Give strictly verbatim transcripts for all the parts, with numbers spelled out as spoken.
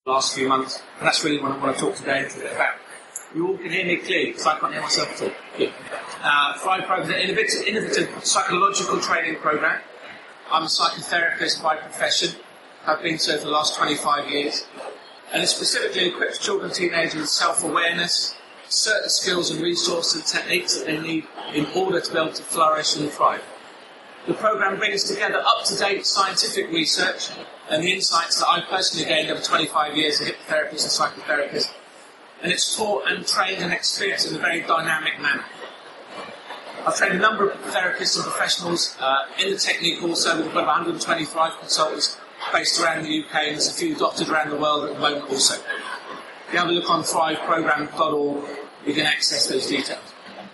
the last few months, and that's really what I want to talk today a little bit about. You all can hear me clearly, because I can't hear myself at all. Good. Uh, Thrive Program is an innovative, innovative psychological training program. I'm a psychotherapist by profession. I've been so for the last twenty-five years. And it specifically equips children and teenagers with self-awareness, certain skills and resources and techniques that they need in order to be able to flourish and thrive. The program brings together up-to-date scientific research and the insights that I've personally gained over twenty-five years as a hypnotherapist and psychotherapist. And it's taught and trained and experienced in a very dynamic manner. I've trained a number of therapists and professionals uh, in the technique also. We've got about one hundred twenty Thrive consultants based around the U K, and there's a few doctors around the world at the moment also. If you have a look on thrive program dot org, you can access those details.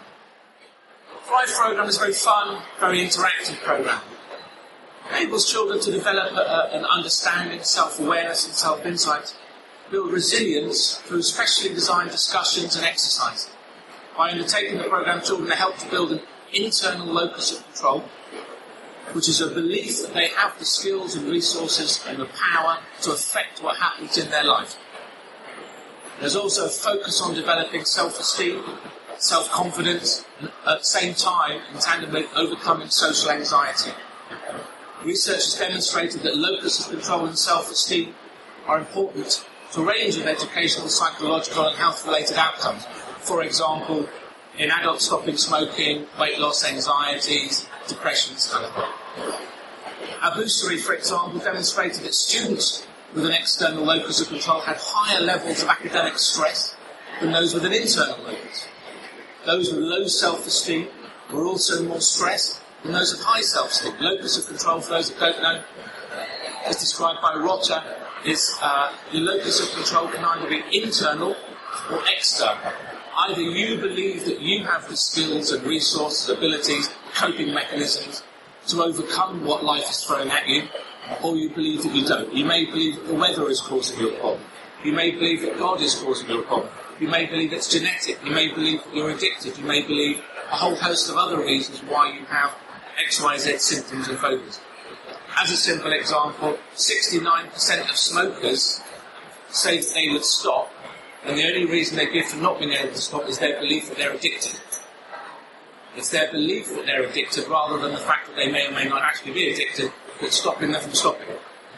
Thrive Program is a very fun, very interactive program. It enables children to develop a, a, an understanding, self-awareness and self-insight, build resilience through specially designed discussions and exercises. By undertaking the program, children are helped to build an internal locus of control, which is a belief that they have the skills and resources and the power to affect what happens in their life. There's also a focus on developing self-esteem, self-confidence, and at the same time, in tandem with overcoming social anxiety. Research has demonstrated that locus of control and self-esteem are important to a range of educational, psychological and health-related outcomes. For example, in adults stopping smoking, weight loss, anxieties, depressions, kind of thing. Abusari, for example, demonstrated that students with an external locus of control had higher levels of academic stress than those with an internal locus. Those with low self-esteem were also more stressed than those with high self-esteem. Locus of control, for those that don't know, as described by Rotter, is uh, the locus of control can either be internal or external. Either you believe that you have the skills and resources, abilities, coping mechanisms to overcome what life is throwing at you, or you believe that you don't. You may believe that the weather is causing you a problem. You may believe that God is causing you a problem. You may believe it's genetic. You may believe that you're addicted. You may believe a whole host of other reasons why you have X Y Z symptoms and phobias. As a simple example, sixty-nine percent of smokers say that they would stop, and the only reason they give for not being able to stop is their belief that they're addicted. It's their belief that they're addicted rather than the fact that they may or may not actually be addicted that's stopping them from stopping.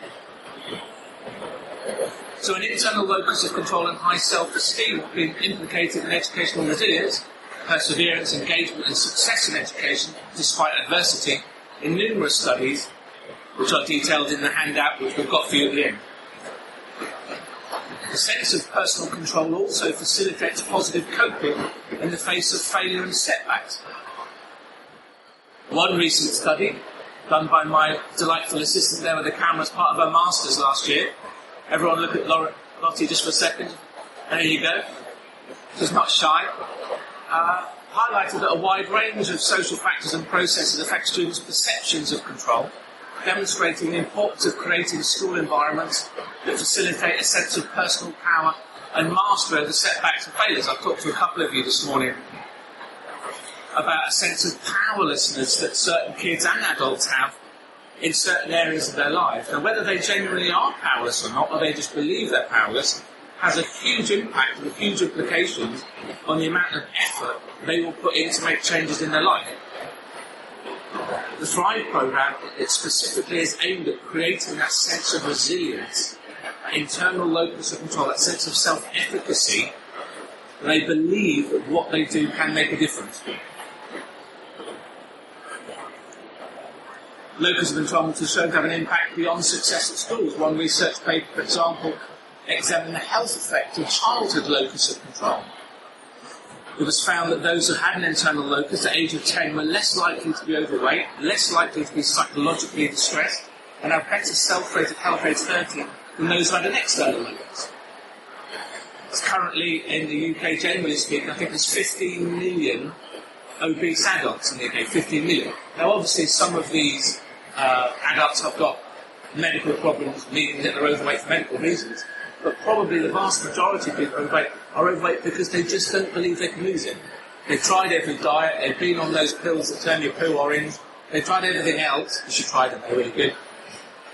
So an internal locus of control and high self-esteem have been implicated in educational resilience, perseverance, engagement and success in education despite adversity in numerous studies, which are detailed in the handout which we've got for you at the end. The sense of personal control also facilitates positive coping in the face of failure and setbacks. One recent study, done by my delightful assistant there with the camera as part of her Masters last year. Everyone look at Laura, Lottie just for a second. There you go. She's not shy. Uh, highlighted that a wide range of social factors and processes affect students' perceptions of control, demonstrating the importance of creating school environments that facilitate a sense of personal power and mastery of the setbacks and failures. I've talked to a couple of you this morning about a sense of powerlessness that certain kids and adults have in certain areas of their lives. And whether they genuinely are powerless or not, or they just believe they're powerless, has a huge impact and huge implications on the amount of effort they will put in to make changes in their life. The Thrive program, it specifically is aimed at creating that sense of resilience, that internal locus of control, that sense of self-efficacy. They believe that what they do can make a difference. Locus of control was shown to have an impact beyond success at schools. One research paper, for example, examined the health effect of childhood locus of control. It was found that those who had an internal locus at the age of ten were less likely to be overweight, less likely to be psychologically distressed, and have better self-rated health age thirteen than those who had an external locus. It's currently, in the U K, generally speaking, I think there's fifteen million obese adults in the U K, fifteen million. Now, obviously, some of these uh, adults have got medical problems, meaning that they're overweight for medical reasons, but probably the vast majority of people are overweight, are overweight because they just don't believe they can lose it. They've tried every diet, they've been on those pills that turn your poo orange, they've tried everything else, you should try them, they're really good.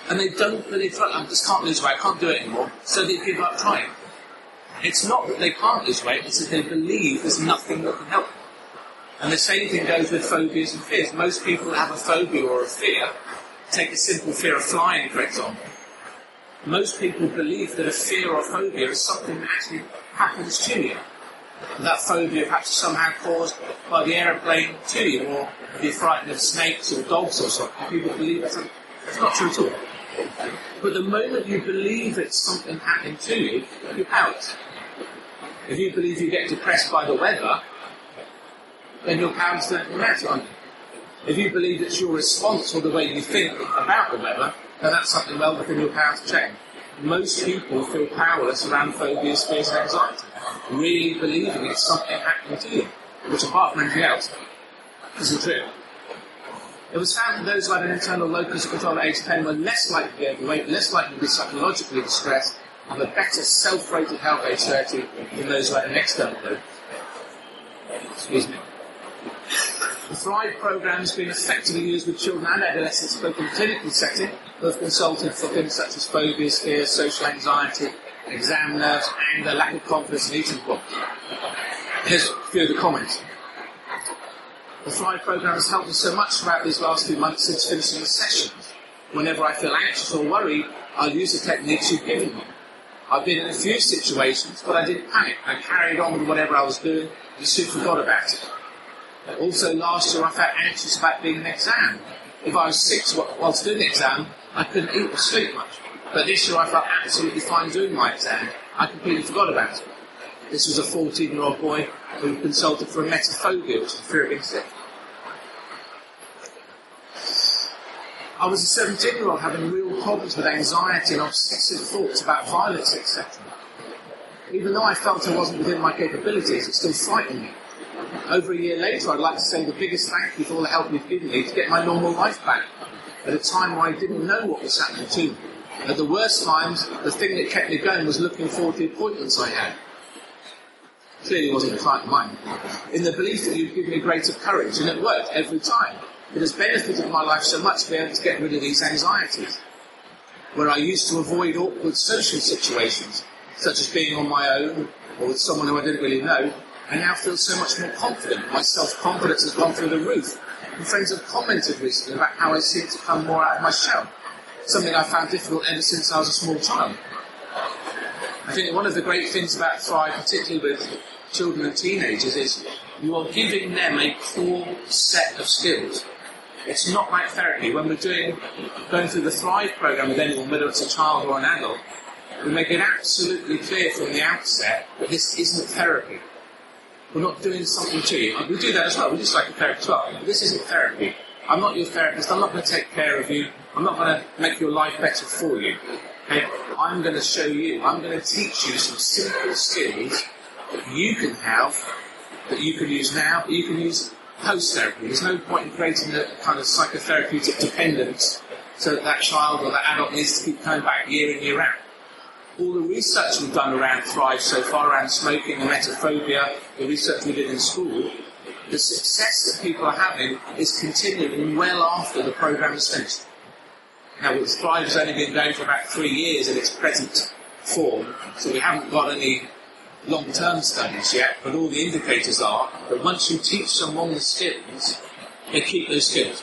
And they don't believe, I just can't lose weight, I can't do it anymore, so they give up trying. It's not that they can't lose weight, it's that they believe there's nothing that can help them. And the same thing goes with phobias and fears. Most people that have a phobia or a fear, take a simple fear of flying, for example. Most people believe that a fear or phobia is something that actually happens to you. That phobia perhaps somehow caused by the aeroplane to you, or if you're frightened of snakes or dogs or something. People believe that's it's not true at all. But the moment you believe it's something happening to you, you pout. If you believe you get depressed by the weather, then your pounds don't matter, aren't you? If you believe it's your response or the way you think about the weather, then that's something well within your power to change. Most people feel powerless around phobias, fears and anxiety, really believing it's something happening to you, which apart from anything else, isn't true. It was found that those who had an internal locus of control at age ten were less likely to be overweight, less likely to be psychologically distressed, and a better self-rated health age thirty than those who had an external locus. Excuse me. The Thrive programme has been effectively used with children and adolescents both in a clinical setting, who have consulted for things such as phobias, fears, social anxiety, exam nerves, anger, lack of confidence and eating problems. Here's a few of the comments. The Thrive programme has helped me so much throughout these last few months since finishing the sessions. Whenever I feel anxious or worried, I'll use the techniques you've given me. I've been in a few situations, but I didn't panic. I carried on with whatever I was doing and soon forgot about it. Also, last year I felt anxious about being an exam. If I was sick whilst doing the exam, I couldn't eat or sleep much. But this year I felt absolutely fine doing my exam. I completely forgot about it. This was a fourteen-year-old boy who consulted for a metaphobia, which is fear of being sick. I was a seventeen-year-old having real problems with anxiety and obsessive thoughts about violence, et cetera. Even though I felt I wasn't within my capabilities, it still frightened me. Over a year later, I'd like to say the biggest thank you for all the help you've given me to get my normal life back, at a time where I didn't know what was happening to me. At the worst times, the thing that kept me going was looking forward to the appointments I had. Clearly wasn't a client of mine. In the belief that you'd give me greater courage, and it worked every time. It has benefited my life so much to be able to get rid of these anxieties. Where I used to avoid awkward social situations, such as being on my own, or with someone who I didn't really know, I now feel so much more confident. My self-confidence has gone through the roof. And friends have commented recently about how I seem to come more out of my shell. Something I found difficult ever since I was a small child. I think one of the great things about Thrive, particularly with children and teenagers, is you are giving them a core set of skills. It's not like therapy. When we're doing, going through the Thrive programme with anyone, whether it's a child or an adult, we make it absolutely clear from the outset that this isn't therapy. We're not doing something to you. We do that as well. We just like a therapist as well. But this isn't therapy. I'm not your therapist. I'm not going to take care of you. I'm not going to make your life better for you. Okay? I'm going to show you. I'm going to teach you some simple skills that you can have, that you can use now, that you can use post-therapy. There's no point in creating a kind of psychotherapeutic dependence so that that child or that adult needs to keep coming back year in, year out. All the research we've done around Thrive so far, around smoking and metaphobia, the research we did in school, the success that people are having is continuing well after the programme is finished. Now, Thrive has only been going for about three years in its present form, so we haven't got any long-term studies yet, but all the indicators are that once you teach someone the skills, they keep those skills.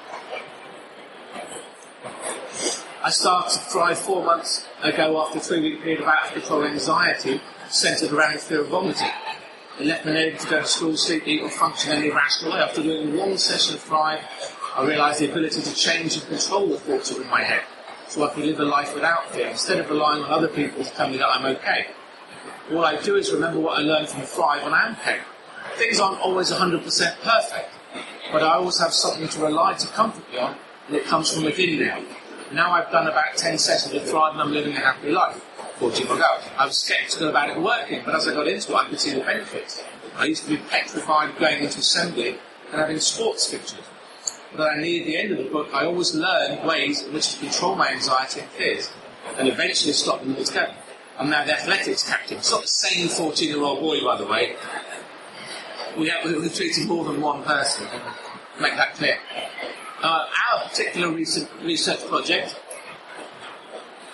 I started Thrive four months ago after a three-week period of out-of-control anxiety centred around the fear of vomiting. It left me unable to go to school, sleep, eat or function in any rational way. After doing one session of Thrive, I realised the ability to change and control the thoughts that were in my head, so I could live a life without fear, instead of relying on other people to tell me that I'm okay. All I do is remember what I learned from Thrive when I'm okay. Things aren't always one hundred percent perfect, but I always have something to rely to comfort me on, and it comes from within now. Now I've done about ten sessions of Thrive and I'm living a happy life. fourteen months ago. I was sceptical about it working, but as I got into it, I could see the benefits. I used to be petrified going into assembly and having sports pictures. But I near the end of the book, I always learned ways in which to control my anxiety and fears, and eventually stop them altogether. I'm now the athletics captain. It's not the same fourteen-year-old boy, by the way. We have, we're treating more than one person. Make that clear. Uh, our particular recent research project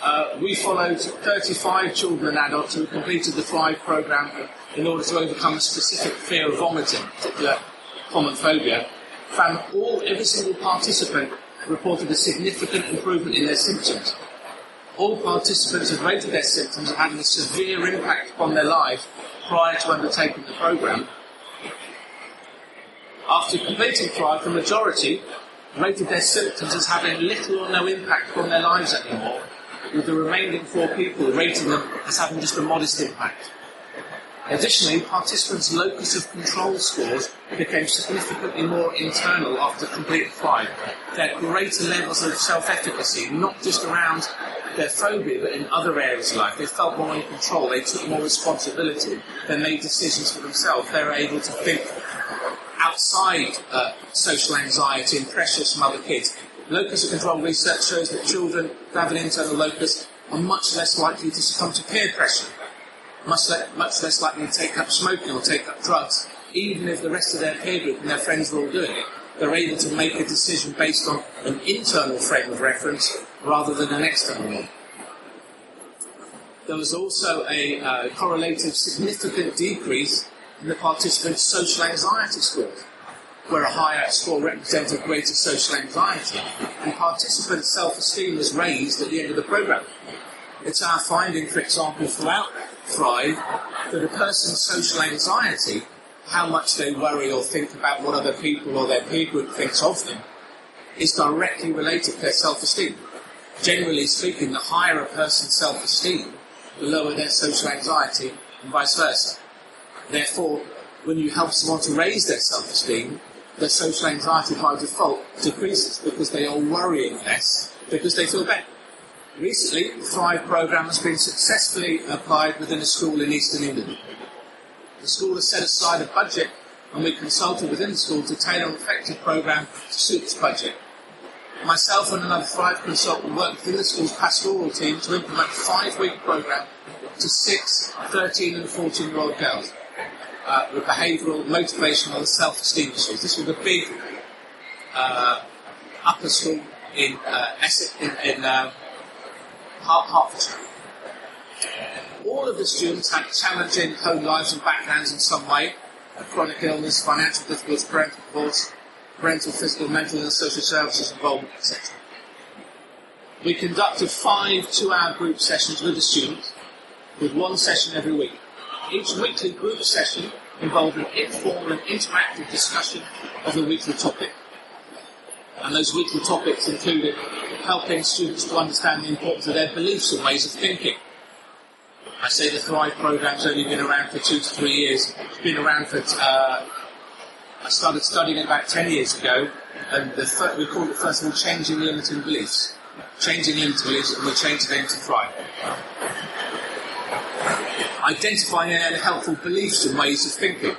Uh, we followed thirty-five children and adults who completed the Thrive programme in order to overcome a specific fear of vomiting, particular common phobia. Found all, every single participant reported a significant improvement in their symptoms. All participants had rated their symptoms as having a severe impact upon their lives prior to undertaking the programme. After completing Thrive, the majority rated their symptoms as having little or no impact on their lives anymore, with the remaining four people rating them as having just a modest impact. Additionally, participants' locus of control scores became significantly more internal after completing Thrive. They had greater levels of self-efficacy, not just around their phobia, but in other areas of life. They felt more in control, they took more responsibility, they made decisions for themselves, they were able to think outside uh, social anxiety and pressures from other kids. Locus of control research shows that children who have an internal locus are much less likely to succumb to peer pressure, much, le- much less likely to take up smoking or take up drugs, even if the rest of their peer group and their friends are all doing it. They're able to make a decision based on an internal frame of reference rather than an external one. There was also a uh, correlative significant decrease in the participants' social anxiety scores, where a higher score represented greater social anxiety, and participants' self-esteem was raised at the end of the programme. It's our finding, for example, throughout Thrive, that a person's social anxiety, how much they worry or think about what other people or their peer group thinks of them, is directly related to their self-esteem. Generally speaking, the higher a person's self-esteem, the lower their social anxiety, and vice versa. Therefore, when you help someone to raise their self-esteem, their social anxiety by default decreases because they are worrying less, because they feel better. Recently, the Thrive programme has been successfully applied within a school in Eastern England. The school has set aside a budget, and we consulted within the school to tailor an effective programme to suit this budget. Myself and another Thrive consultant worked within the school's pastoral team to implement a five-week programme to six, thirteen and fourteen-year-old girls uh, with behavioural, motivational and self-esteem issues. This was a big uh, upper school in uh, Essex, in, in uh, Hert- Hertfordshire. All of the students had challenging home lives and backgrounds in some way: chronic illness, financial difficulties, parental divorce, parental, physical, mental and social services involvement, et cetera. We conducted five two-hour group sessions with the students, with one session every week. Each weekly group session involved an informal and interactive discussion of the weekly topic. And those weekly topics included helping students to understand the importance of their beliefs and ways of thinking. I say the Thrive programme's only been around for two to three years. It's been around for, uh, I started studying it about ten years ago, and the fir- we called it first of all Changing Limiting Beliefs. Changing Limiting Beliefs, and we're changing them to Thrive. Identifying and helpful beliefs and ways of thinking.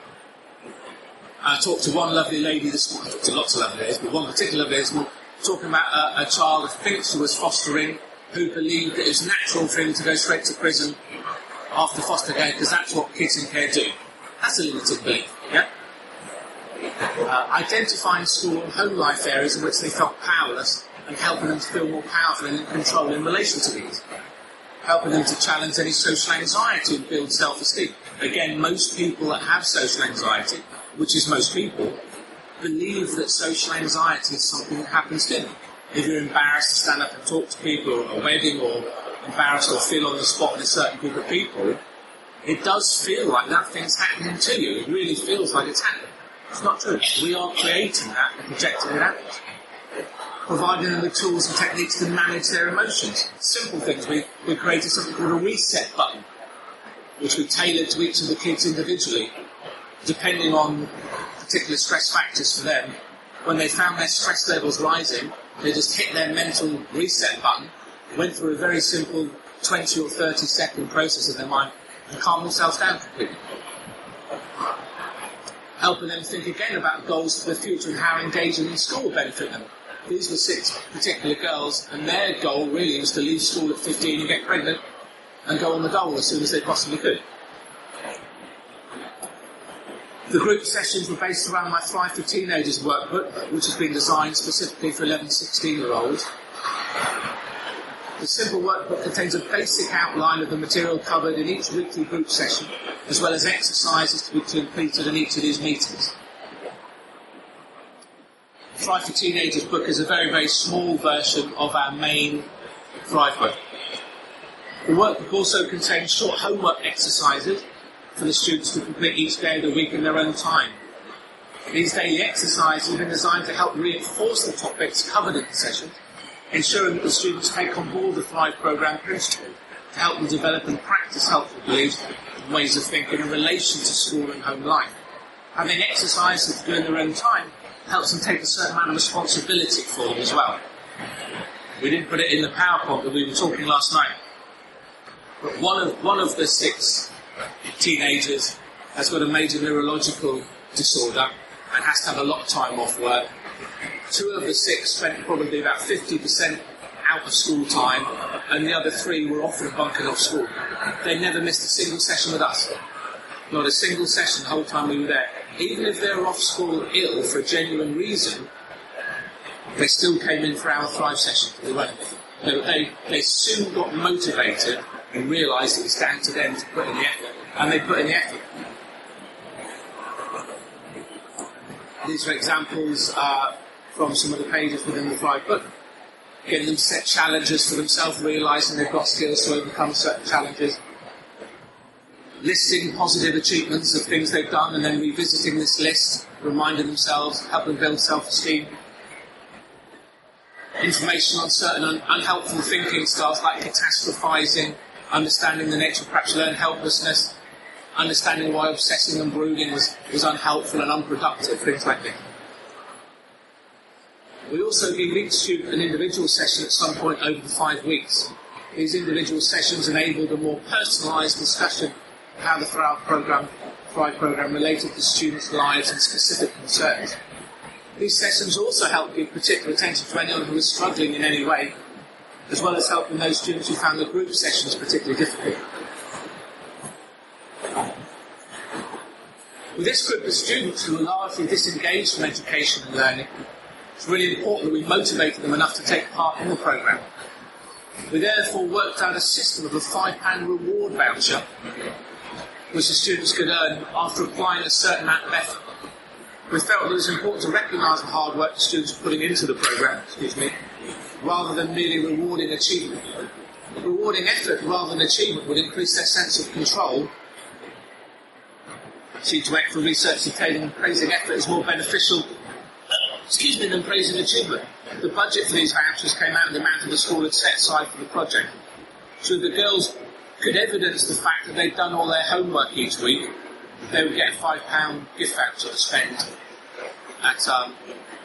I talked to one lovely lady this morning, I talked to lots of lovely ladies, but one particular lady this morning, talking about a, a child I think she was fostering, who believed that it was a natural thing to go straight to prison after foster care because that's what kids in care do. That's a limited belief, yeah? Uh, identifying school and home life areas in which they felt powerless and helping them to feel more powerful and in control in relation to these. Helping them to challenge any social anxiety and build self-esteem. Again, most people that have social anxiety, which is most people, believe that social anxiety is something that happens to them. If you're embarrassed to stand up and talk to people at a wedding, or embarrassed or feel on the spot in a certain group of people, it does feel like that thing's happening to you. It really feels like it's happening. It's not true. We are creating that and projecting it out. Providing them with tools and techniques to manage their emotions. Simple things. We, we created something called a reset button, which we tailored to each of the kids individually, depending on particular stress factors for them. When they found their stress levels rising, they just hit their mental reset button, went through a very simple twenty or thirty second process of their mind, and calmed themselves down completely. Helping them think again about goals for the future and how engaging in school will benefit them. These were six particular girls, and their goal really was to leave school at fifteen and get pregnant and go on the dole as soon as they possibly could. The group sessions were based around my Thrive for Teenagers workbook, which has been designed specifically for eleven, sixteen-year-olds. The simple workbook contains a basic outline of the material covered in each weekly group session, as well as exercises to be completed in each of these meetings. The Thrive for Teenagers book is a very, very small version of our main Thrive book. The workbook also contains short homework exercises for the students to complete each day of the week in their own time. These daily exercises have been designed to help reinforce the topics covered in the session, ensuring that the students take on board the Thrive programme principle to help them develop and practice helpful beliefs and ways of thinking in relation to school and home life. Having exercises to do in their own time helps them take a certain amount of responsibility for them as well. We didn't put it in the PowerPoint that we were talking last night, but one of, one of the six teenagers has got a major neurological disorder and has to have a lot of time off work. Two of the six spent probably about fifty percent out of school time, and the other three were often bunking off school. They never missed a single session with us. Not a single session the whole time we were there. Even if they were off school ill for a genuine reason, they still came in for our Thrive session. They, went. They, they, they soon got motivated and realised it was down to them to put in the effort, and they put in the effort. These are examples uh, from some of the pages within the Thrive book. Getting them to set challenges for themselves, realising they've got skills to overcome certain challenges. Listing positive achievements of things they've done and then revisiting this list, reminding themselves, help them build self-esteem. Information on certain un- unhelpful thinking styles like catastrophising, understanding the nature of perhaps learned helplessness, understanding why obsessing and brooding was, was unhelpful and unproductive, things like this. We also give each student an individual session at some point over the five weeks. These individual sessions enabled a more personalised discussion of how the Thrive programme, Thrive programme related to students' lives and specific concerns. These sessions also help give particular attention to anyone who is struggling in any way, as well as helping those students who found the group sessions particularly difficult. With this group of students who are largely disengaged from education and learning, it's really important that we motivated them enough to take part in the programme. We therefore worked out a system of a five pound reward voucher which the students could earn after applying a certain amount of effort. We felt it was important to recognise the hard work the students were putting into the programme, excuse me, rather than merely rewarding achievement. Rewarding effort rather than achievement would increase their sense of control. See, to act for research detailing praising effort is more beneficial excuse me, than praising achievement. The budget for these vouchers came out of the amount the school had set aside for the project. So the girls could evidence the fact that they'd done all their homework each week. They would get a five pound gift voucher to spend at um,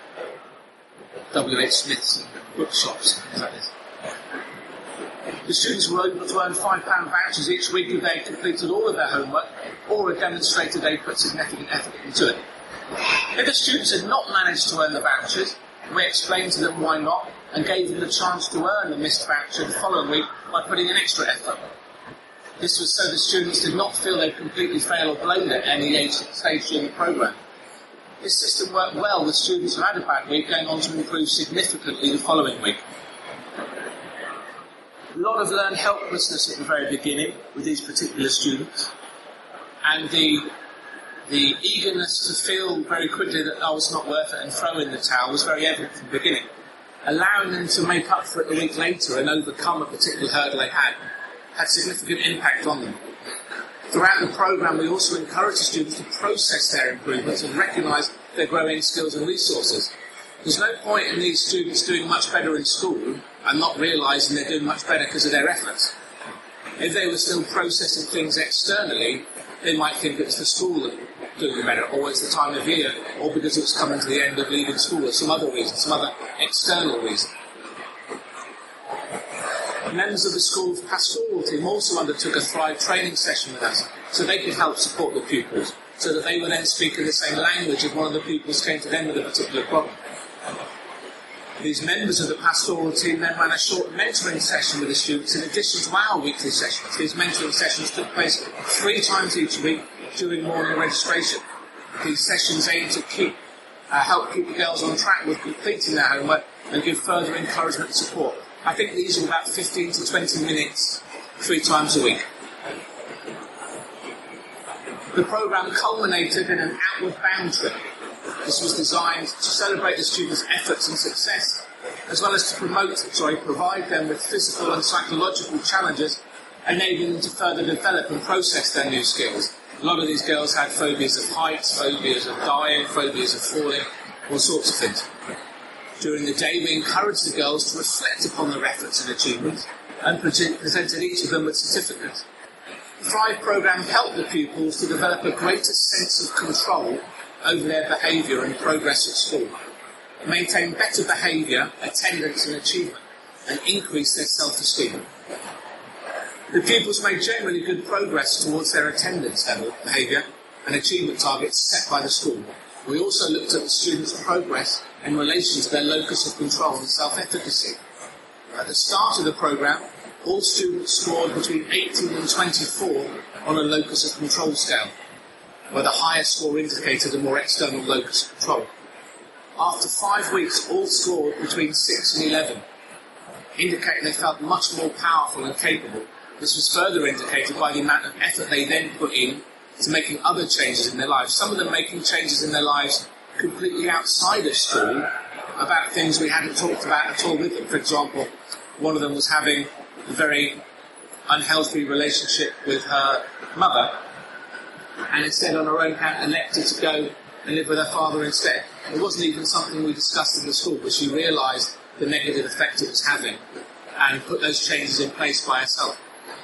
W H Smith's bookshops. That is. The students were able to earn five pound vouchers each week if they had completed all of their homework or had demonstrated they put significant effort into it. If the students had not managed to earn the vouchers, we explained to them why not and gave them the chance to earn the missed voucher the following week by putting in extra effort. This was so the students did not feel they'd completely failed or blown it at any stage during the programme. This system worked well with students who had a bad week going on to improve significantly the following week. A lot of learned helplessness at the very beginning with these particular students, and the the eagerness to feel very quickly that I was not worth it and throw in the towel was very evident from the beginning. Allowing them to make up for it a week later and overcome a particular hurdle they had had significant impact on them. Throughout the programme, we also encourage the students to process their improvements and recognise their growing skills and resources. There's no point in these students doing much better in school and not realising they're doing much better because of their efforts. If they were still processing things externally, they might think it's the school that doing better, or it's the time of year, or because it was coming to the end of leaving school, or some other reason, some other external reason. Members of the school's pastoral team also undertook a Thrive training session with us, so they could help support the pupils, so that they would then speak in the same language if one of the pupils came to them with a particular problem. These members of the pastoral team then ran a short mentoring session with the students in addition to our weekly sessions. These mentoring sessions took place three times each week during morning registration. These sessions aim to keep, uh, help keep the girls on track with completing their homework and give further encouragement and support. I think these are about fifteen to twenty minutes, three times a week. The programme culminated in an outward bound trip. This was designed to celebrate the students' efforts and success, as well as to promote, sorry, provide them with physical and psychological challenges, enabling them to further develop and process their new skills. A lot of these girls had phobias of heights, phobias of dying, phobias of falling, all sorts of things. During the day, we encouraged the girls to reflect upon their efforts and achievements and pre- presented each of them with certificates. The Thrive programme helped the pupils to develop a greater sense of control over their behaviour and progress at school, maintain better behaviour, attendance and achievement, and increase their self-esteem. The pupils made generally good progress towards their attendance level, behaviour and achievement targets set by the school. We also looked at the students' progress in relation to their locus of control and self-efficacy. At the start of the programme, all students scored between eighteen and twenty-four on a locus of control scale, where the higher score indicated a more external locus of control. After five weeks, all scored between six and eleven, indicating they felt much more powerful and capable. This was further indicated by the amount of effort they then put in to making other changes in their lives. Some of them making changes in their lives completely outside of school, about things we hadn't talked about at all with them. For example, one of them was having a very unhealthy relationship with her mother, and instead on her own hand elected to go and live with her father instead. It wasn't even something we discussed in the school, but she realised the negative effect it was having and put those changes in place by herself.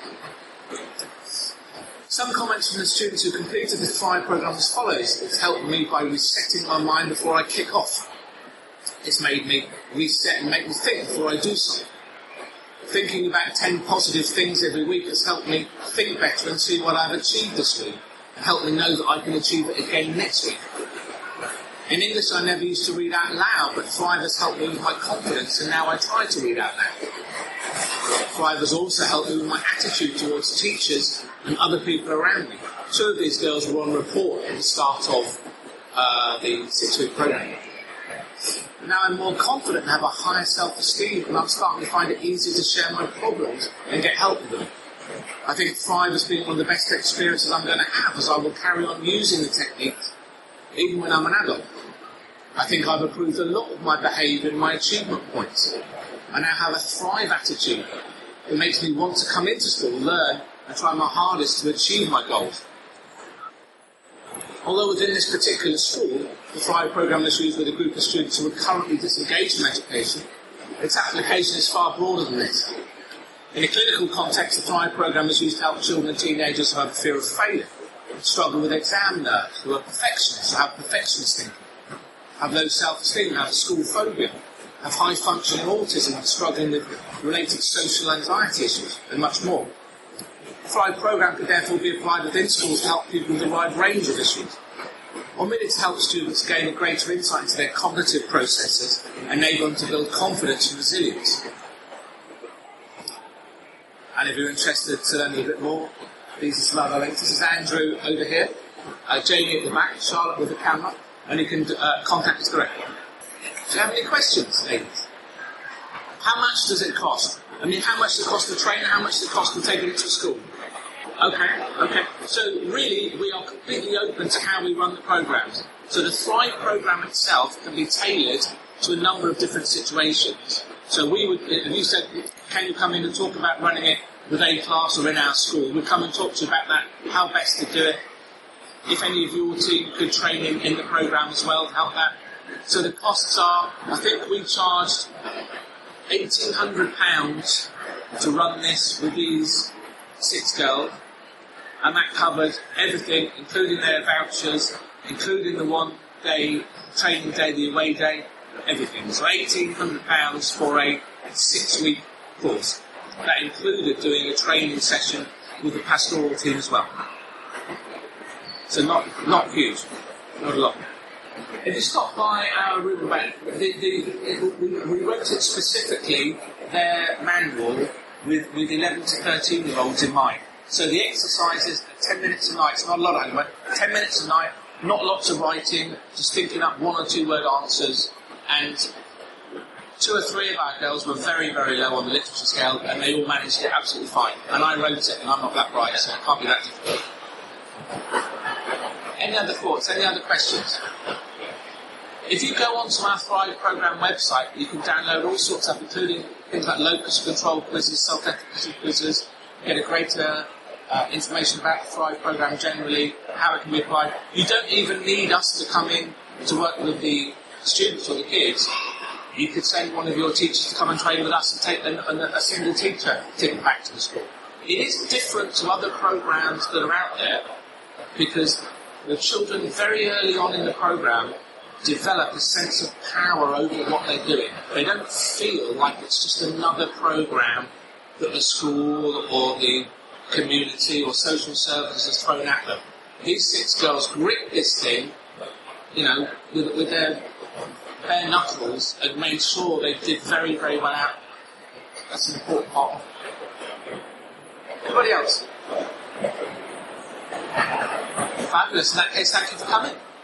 Some comments from the students who completed the Thrive programme as follows. It's helped me by resetting my mind before I kick off. It's made me reset and make me think before I do something. Thinking about ten positive things every week has helped me think better and see what I've achieved this week, and helped me know that I can achieve it again next week. In English, I never used to read out loud, but Thrive has helped me with my confidence, and now I try to read out loud. Thrive has also helped me with my attitude towards teachers and other people around me. Two of these girls were on report at the start of uh, the six-week programme. Now I'm more confident and have a higher self-esteem, and I'm starting to find it easier to share my problems and get help with them. I think Thrive has been one of the best experiences I'm going to have, as I will carry on using the techniques even when I'm an adult. I think I've improved a lot of my behaviour and my achievement points. I now have a Thrive attitude that makes me want to come into school, learn, and try my hardest to achieve my goals. Although within this particular school, the Thrive programme is used with a group of students who are currently disengaged from education, its application is far broader than this. In a clinical context, the Thrive programme is used to help children and teenagers who have a fear of failure, struggle with exam nerves, who are perfectionists, who have perfectionist thinking, have low self-esteem, have school phobia, have high-functioning autism, struggling with related social anxiety issues, and much more. The Thrive programme could therefore be applied within schools to help people with a wide range of issues, or merely to help students gain a greater insight into their cognitive processes, enable them to build confidence and resilience. And if you're interested to learn a little bit more, these are some other links. This is Andrew over here, uh, Jamie at the back, Charlotte with the camera, and you can uh, contact us directly. Do you have any questions, ladies? How much does it cost? I mean, how much does it cost the trainer? How much does it cost to take it to school? Okay, okay. So really, we are completely open to how we run the programmes. So the Thrive programme itself can be tailored to a number of different situations. So we would, if you said, can you come in and talk about running it with a class or in our school, we'd come and talk to you about that, how best to do it. If any of your team could train in, in the programme as well to help that. So the costs are, I think we charged eighteen hundred pounds to run this with these six girls, and that covered everything, including their vouchers, including the one day training day, the away day, everything. So eighteen hundred pounds for a six-week course. That included doing a training session with the pastoral team as well. So not not huge, not a lot. If you stop by our room bank, the, the, we, we wrote it specifically, their manual, with, with eleven to thirteen year olds in mind. So the exercises, ten minutes a night, it's not a lot anyway, ten minutes a night, not lots of writing, just thinking up one or two word answers, and two or three of our girls were very, very low on the literature scale, and they all managed it absolutely fine. And I wrote it, and I'm not that bright, so it can't be that difficult. Any other thoughts? Any other questions? If you go onto our Thrive Programme website, you can download all sorts of stuff, including things like locus control quizzes, self-efficacy quizzes, get a greater uh, information about the Thrive Programme generally, how it can be applied. You don't even need us to come in to work with the students or the kids. You could send one of your teachers to come and train with us and take a, a, a single teacher ticket back to the school. It is different to other programmes that are out there because the children very early on in the programme develop a sense of power over what they're doing. They don't feel like it's just another programme that the school or the community or social services has thrown at them. These six girls grip this thing, you know, with, with their bare knuckles and made sure they did very, very well out. That's an important part. Anybody else? Fabulous. In that case, thank you for coming.